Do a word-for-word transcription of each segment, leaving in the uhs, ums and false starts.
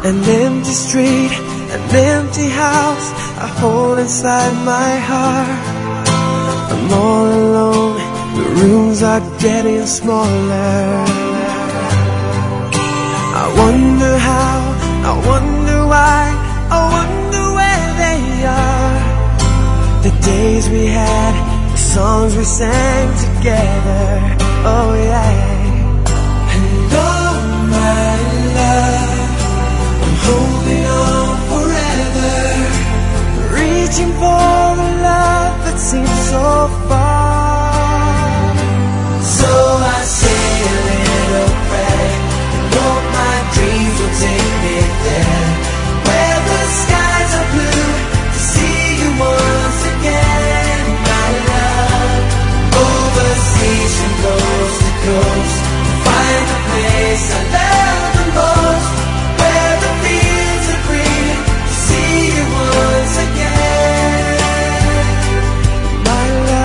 An empty street, an empty house I hold inside my heart. I'm all alone, the rooms are getting smaller. I wonder how, I wonder why, I wonder where they are. The days we had, the songs we sang together. Oh yeah. And oh my love, I'm holding on forever, reaching for a love that seems so far. So I say a little prayer and hope my dreams will take me there, where the skies are blue, to see you once again, my love. Overseas from coast to coast, find the place I love the most, where the fields are green, to see you once again, my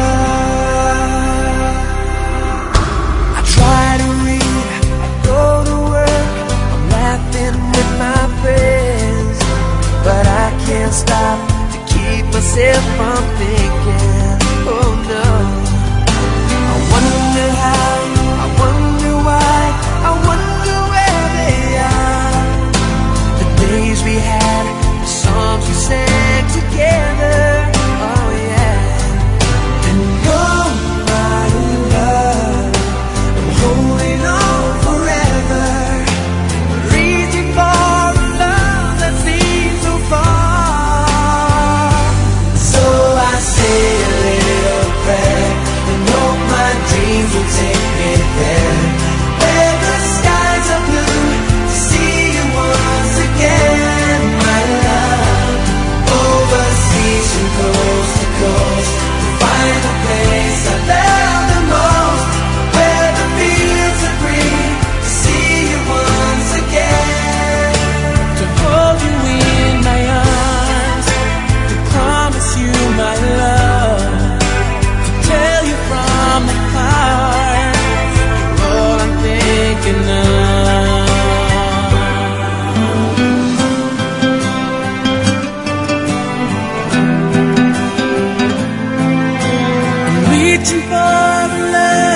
love. I try to read, I go to work, I'm laughing with my friends, but I can't stop to keep myself from thinking, oh no. I wonder how, I wonder why, I wonder where they are. The days we had, the songs we sang together, oh yeah. And oh my love, I'm holding on forever, reaching for a love that seems so far. So I say a little prayer and hope my dreams will take me there, where the skies are blue, to see you once again, my love. Overseas from coast to coast, to find the place I love the most, where the fields are green, to see you once again, to hold you in my arms, to promise you my love, to tell you from the heart, you're all I'm thinking of. I'm reaching for love